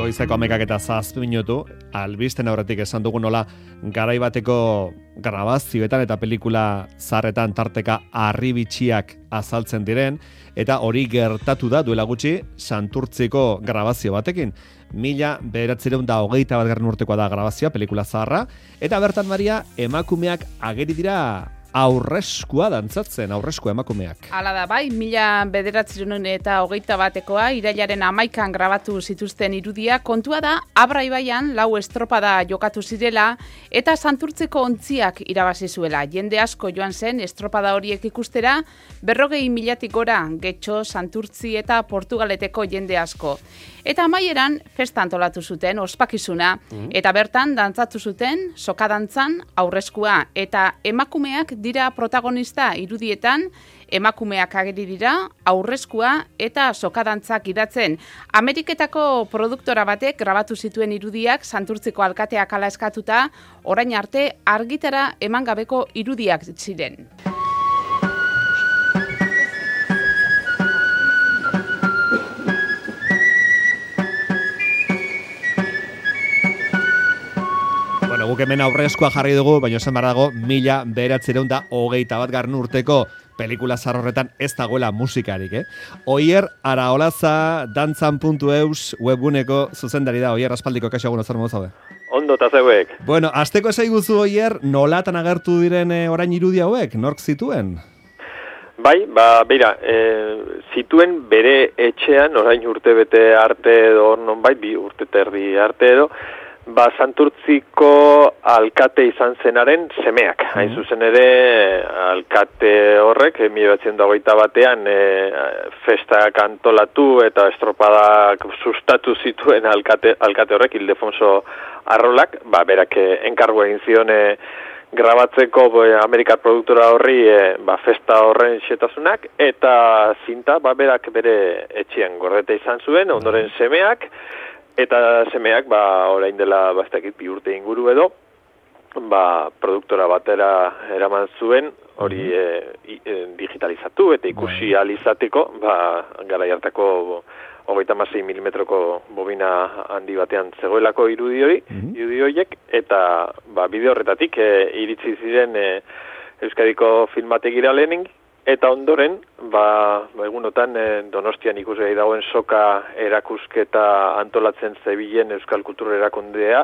Goizeko 11:07 minutu, albisten aurretik esan dugu nola garai bateko grabazioetan eta pelikula zaharretan tarteka harribitxiak azaltzen diren, eta hori gertatu da duela gutxi Santurtziko grabazio batekin. 1921 urtekoa da grabazioa, pelikula zaharra, eta bertan Maria emakumeak ageri dira aurreskua dantzatzen, aurreskua emakumeak. Hala da, bai, 1921 irailaren 11an grabatu zituzten irudia. Kontua da, Abra ibaian 4 estropada jokatu zirela eta Santurtzeko ontziak irabazi zuela. Jende asko joan zen estropada horiek ikustera, 40.000-tik gora, Getxo, Santurtzi eta Portugaleteko jende asko. Eta amaieran festa antolatu zuten, ospakizuna, eta bertan dantzatu zuten sokadantzan aurreskua, eta emakumeak dira protagonista irudietan, emakumeak ageri dira aurreskua eta sokadantzak idatzen. Ameriketako produktora batek grabatu zituen irudiak Santurtziko alkateak hala eskatuta, orain arte argitara eman gabeko irudiak ziren. Guk hemen aurrezkoa jarri dugu, baina esan behar dago 1921 urteko pelikula zahar horretan ez dagoela musikarik, Oier Araolaza dantzan.eus webguneko zuzendari da. Oier, aspaldiko kaixo egun zer modu zaude? Ondo eta zeuek. Bueno, asteko esaiguzu Oier, nolatan agertu diren orain irudi hauek, nork zituen? Bai, beira, zituen bere etxean, orain urtebete arte edo nonbait, 2 urte terdi arte edo, Santurtziko alkate izan zenaren semeak. Hain zuzen ere, alkate horrek, 1921an festak antolatu eta estropadak sustatu zituen alkate horrek, Ildefonso Arrolak, berak enkargu egin zion grabatzeko Amerikar produktora horri festa horren xetasunak, eta zinta berak bere etxean gordeta izan zuen, ondoren semeak, eta semeak, orain dela bastakit 2 urte inguru edo, produktora batera eraman zuen, hori digitalizatu eta ikusi alizateko, garai hartako 36 milimetroko bobina handi batean zegoelako irudi horiek, eta bideo horretatik iritsi ziren Euskadiko filmategira lehenik, eta ondoren, egunotan Donostian ikusgai dagoen soka erakusketa antolatzen zebilen Euskal Kultura Erakundea,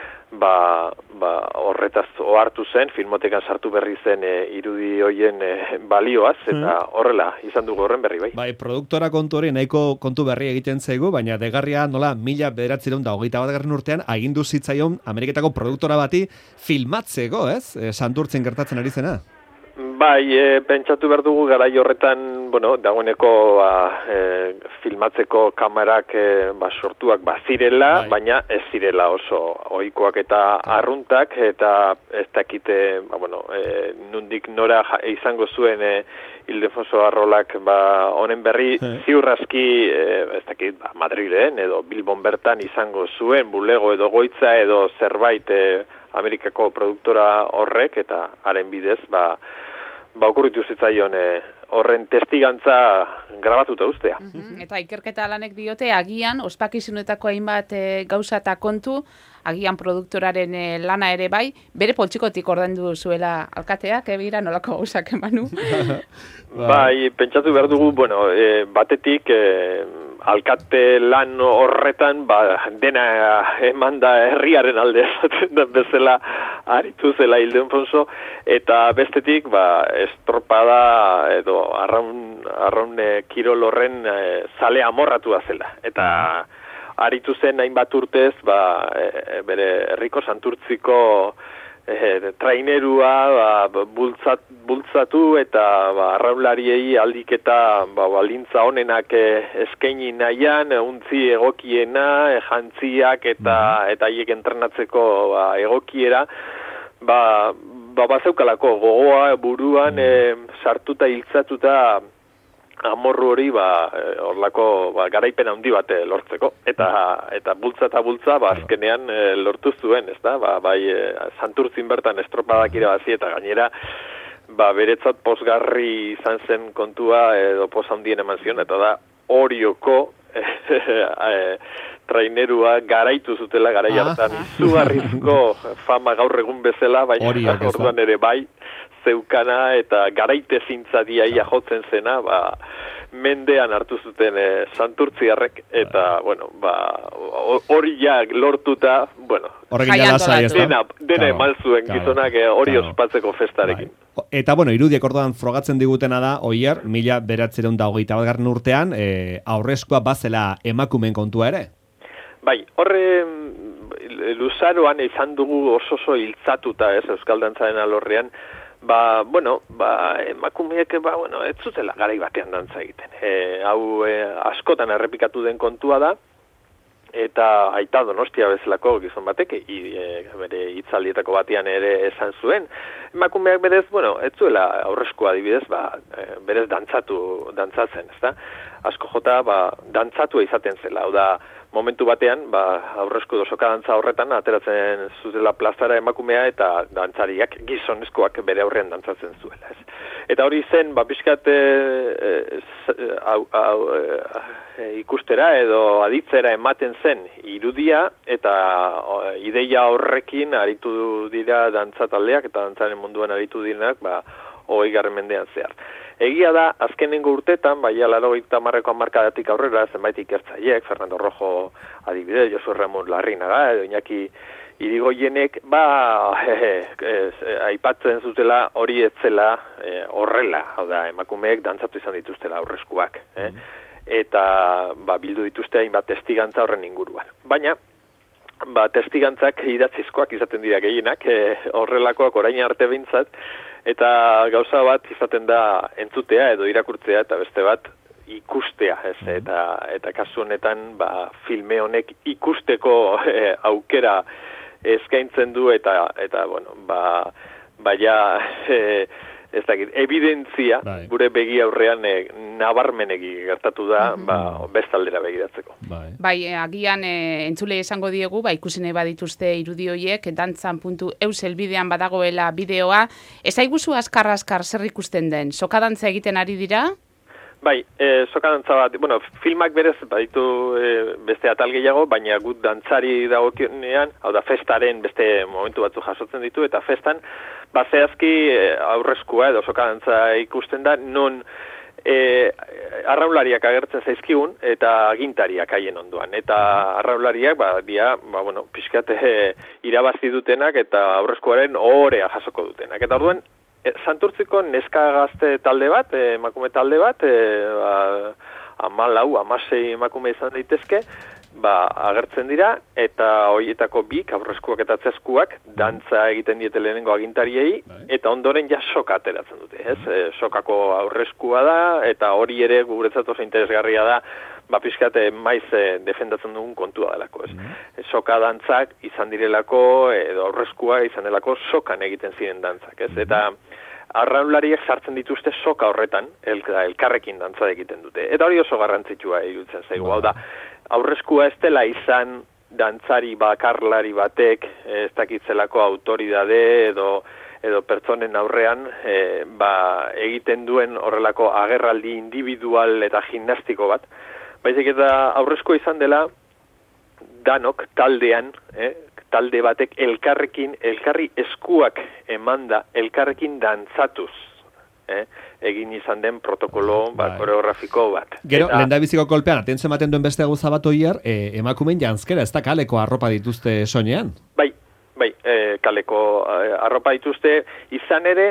horretaz ohartu zen, filmotekan sartu berri zen irudi hoien balioaz, eta horrela izan dugu horren berri, bai. Bai, produktora kontu hori nahiko kontu berri egiten zaigu, baina degarria nola 1921 urtean agindu zitzaion Ameriketako produktora bati filmatzeko, ez? Santurtzin gertatzen ari zena. Bai, pentsatu behar dugu garai horretan, dagoeneko filmatzeko kamerak sortuak zirela, baina ez zirela oso ohikoak eta arruntak, eta ez dakite, nundik nora izango zuen Ildefonso Arrolak honen berri ziurraski, ez dakit, Madrilen edo Bilbon bertan izango zuen bulego edo goitza edo zerbait Amerikako produktora horrek, eta haren bidez, okurritu zitzaion horren testigantza grabatuta ustea. Eta ikerketa lanek diote, agian, ospakizunetako hainbat gauza eta kontu, agian produktoraren lana ere bai, bere poltsikotik ordaindu zuela alkateak, egira nolako gauzak emanu. Bai, pentsatu behar dugu, batetik alkate lan horretan dena eman da herriaren alde bezala aritu zela Ildefonso, eta bestetik estropada edo arraun kirol horren zale amorratua zela. Eta aritu zen hainbat urtez bere herriko Santurtziko trainerua bultzatu eta arraunlariei aldik eta baldintza honenak eskaini nahian, untzi egokiena, jantziak eta haiek entrenatzeko egokiera, bazeukalako gogoa buruan sartuta hiltzatuta amorru hori horlako garaipen handi bat lortzeko, eta bultza azkenean lortu zuen, ezta? Bai Santurtzin bertan estropadak irabazi eta gainera beretzat pozgarri izan zen kontua edo poz handien eman zion, eta da Orioko trainerua garaitu zutela garai hartan izugarrizko fama gaur egun bezala, baina orduan ere bai zeukana eta garaite zintzadia jotzen zena, mendean hartu zuten santurtziarrek, eta, bueno, hori ja lortuta, bueno, dena eman zuen gizonak hori ospatzeko festarekin. Eta, bueno, irudiek orduan frogatzen digutena da, Oier, 1921 urtean, aurrezkoa bazela emakumeen kontua ere? Bai, horre luzaroan izan dugu oso hiltzatuta, Euskal Dantzaren alorrean, emakumeek, ez zutela garai batean dantza egiten. Hau askotan errepikatu den kontua da, eta Aita Donostia bezalako gizon batek, bere hitzaldietako batean ere esan zuen, emakumeak berez, ez zuela aurrezkoa adibidez, berez dantzatzen, ezta? Asko jota, dantzatua izaten zela, hau da, momentu batean, aurrezko soka dantza horretan, ateratzen zutela plazara emakumea eta dantzariak gizonezkoak bere aurrean dantzatzen zuela. Ez? Eta hori zen, pixkat ikustera edo aditzera ematen zen irudia eta ideia horrekin aritu dira dantzataldeak eta dantzaren munduan aritu direnak 20. mendean zehar. Egia da, azkenengo urtetan, 80ko hamarkadatik aurrera, zenbait ikertzaileek, Fernando Rojo adibidez, Josu Ramon Larrinaga, edo Iñaki Irigoienek, aipatzen zutela hori etzela horrela, hau da, emakumeek dantzatu izan dituztela aurrezkoak, eta bildu dituzte hainbat testigantza horren inguruan. Baina, testigantzak idatzizkoak izaten dira gehienak, horrelakoak orain arte behintzat, eta gauza bat izaten da entzutea edo irakurtzea eta beste bat ikustea, eta kasu honetan filme honek ikusteko aukera eskaintzen du eta bueno, ez dakit, evidentzia gure begi aurrean nabarmenegi gertatu da, bestaldera begiratzeko. Bai, agian entzule esango diegu, ikusi nahi badituzte irudi horiek, dantzan.eus helbidean badagoela bideoa. Ezaiguzu azkar zer ikusten den? Soka dantza egiten ari dira? Bai, soka dantza bat, filmak berez baditu beste atal gehiago, baina gut dantzari dagokionean, hau da festaren beste momentu batzu jasotzen ditu, eta festan, zehazki aurrezkoa edo soka dantza ikusten da, non arraunlariak agertzen zaizkigun eta agintariak haien ondoan. Eta arraunlariak, pixkat irabazi dutenak eta aurrezkoaren ohorea jasoko dutenak. Eta orduan, Santurtziko neska gazte talde bat, emakume talde bat, 16 emakume izan daitezke, agertzen dira, eta horietako bik, aurrezkoak eta atzezkoak, dantza egiten diete lehenengo agintariei, eta ondoren ja soka ateratzen dute, sokako aurrezkoa da, eta hori ere guretzat oso interesgarria da, pixkat maiz defendatzen dugun kontua delako, soka dantzak izan direlako, edo aurrezkoa izan delako sokan egiten ziren dantzak, eta arraunlariek sartzen dituzte soka horretan, elkarrekin dantza egiten dute. Eta hori oso garrantzitsua iruditzen zaigu. Hau da, aurrezkoa ez dela izan dantzari bakarlari batek, ez dakitzelako autoridade edo pertsonen aurrean egiten duen horrelako agerraldi individual eta gimnastiko bat. Baizik eta aurrezkoa izan dela danok taldean, talde batek elkarri eskuak emanda, elkarrekin dantzatuz, egin izan den protokolo koreografiko bat. Gero, lehendabiziko kolpean, atentzen ematen duen beste gauza bat Oier, emakumeen janzkera, ez da kaleko arropa dituzte soinean? Bai, kaleko arropa dituzte, izan ere,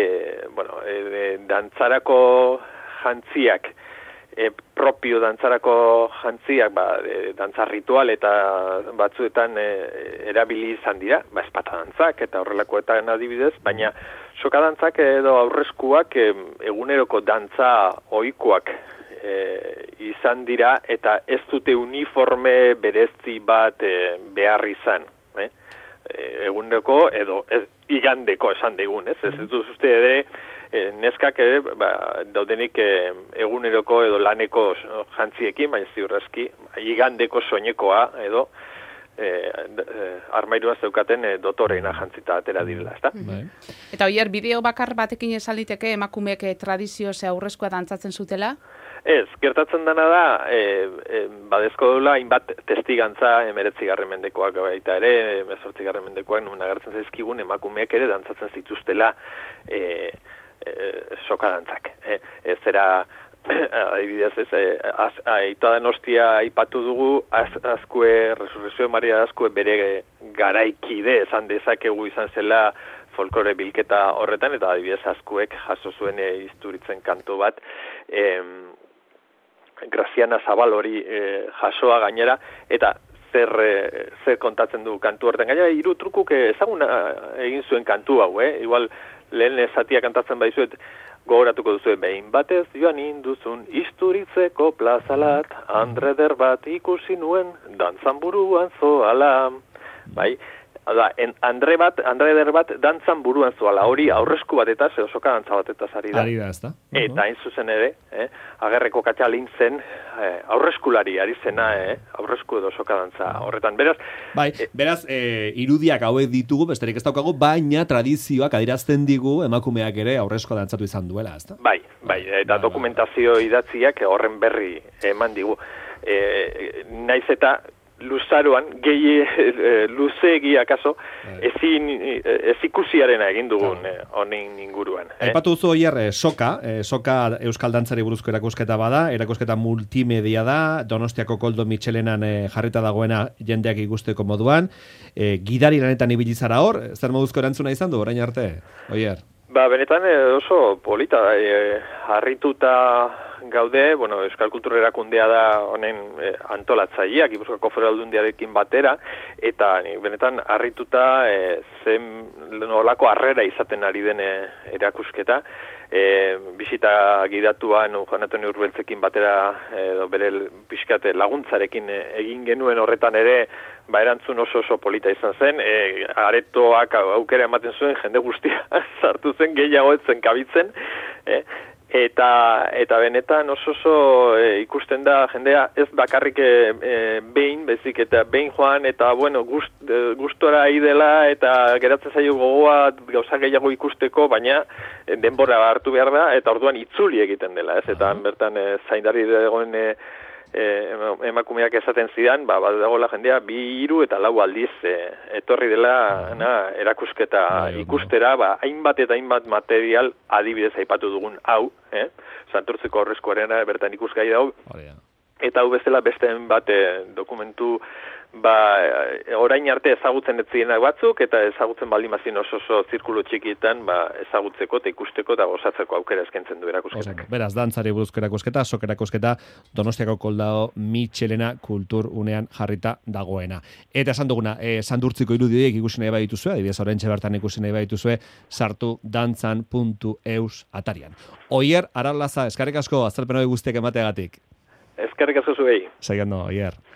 dantzarako jantziak, propio dantzarako jantziak, dantza ritual eta batzuetan erabili izan dira, espata dantzak eta horrelakoetan adibidez, baina soka dantzak edo aurrezkoak eguneroko dantza ohikoak izan dira eta ez dute uniforme berezi bat behar izan. Eguneroko edo igandeko esan digun, ez dut uste ere neskak ere daudenik eguneroko edo laneko jantziekin, baina ziurrezki igandeko soinekoa edo armairuan zeukaten dotoreena jantzita atera direla, ezta? Eta oier, bideo bakar batekin esaliteke emakumeek tradizio ze aurrezkoa dantzatzen zutela? Ez, gertatzen dena da, badezko dula, hainbat testigantza 19. mendekoak baita ere, 18. mendekoak, nun agertzen zaizkigun emakumeek ere dantzatzen zituztela soka dantzak. Zera, adibidez, Aita Donostia aipatu dugu, Resurrezio Maria Azkue bere garaikide esan dezakegu izan zela folklore bilketa horretan, eta adibidez Azkuek jaso zuen izturitzen kantu bat, Graziana Zabal hori jasoa gainera, eta zer kontatzen du kantu horretan. Gainera, 3 trukuk ezaguna egin zuen kantu hau, igual lehen zatia kantatzen baizuet, gogoratuko duzu, behin batez joan induzun isturitzeko plazalat, Andreder bat ikusi nuen, dantzan buruan zoala, bai, Andre eder bat dantzan buruan zoala, hori aurresku batetaz, soka dantza batetaz ari da. Ari da, ez da. Eta hain zuzen ere, agerreko katxalin zen, aurreskulari ari zena, aurresku edo soka dantza horretan. Beraz, beraz, irudiak hauek ditugu, besterik ez daukagu, baina tradizioak adierazten digu emakumeak ere aurresko dantzatu izan duela, ez da? Bai, eta dokumentazio idatziak horren berri eman digu. Naiz eta luzaroan, luzeegi akaso, ez ikusiarena egin dugun honen inguruan. Aipatu duzu oier, soka Euskal Dantzari buruzko erakusketa bada, erakusketa multimedia da, Donostiako Koldo Mitxelenan jarrita dagoena jendeak ikusteko moduan, gidari lanetan ibili zara hor, zer moduzko erantzuna izan du, orain arte, oier? Benetan oso polita, harrituta gaude, Euskal Kultura Erakundea da honen antolatzaileak, Gipuzkoako Foru Aldundiarekin batera, eta benetan harrituta zen nolako harrera izaten ari den erakusketa, bisita gidatuan Juan Antonio Urbeltzekin batera, bere pixkat laguntzarekin egin genuen horretan ere, erantzun oso polita izan zen, aretoak aukera ematen zuen, jende guztia sartu zen, gehiago etzen kabitzen, eta benetan oso ikusten da jendea ez bakarrik behin, bezik eta behin joan, eta gustora idela, eta geratzen zaio gogoa gauza gehiago ikusteko, baina denbora hartu behar da, eta orduan itzuli egiten dela, ez? Eta bertan zaindari dagoen emakumeak esaten zidan, badagoela jendea 2, 3 eta 4 aldiz etorri dela erakusketa ikustera, hainbat eta hainbat material adibidez aipatu dugun hau, Santurtziko Aurrezkoaren bertan ikusgai dago, eta hau bezala beste bat dokumentu orain arte ezagutzen ez zirenak batzuk, eta ezagutzen baldin bazin oso zirkulo txikietan ezagutzeko eta ikusteko eta gozatzeko aukera eskaintzen du erakusketak. Beraz, dantzari buruzko erakusketa, sok erakusketa Donostiako Koldo Mitxelena kulturunean jarrita dagoena. Eta esan duguna, Santurtziko irudiek ikusi nahi badituzue, adibidez oraintxe bertan ikusi nahi badituzue, sartu dantzan.eus atarian. Oier Aralaza, eskerrik asko azalpen hori guztiak emateagatik. Eskerrik asko zuei. Saiando, Oier.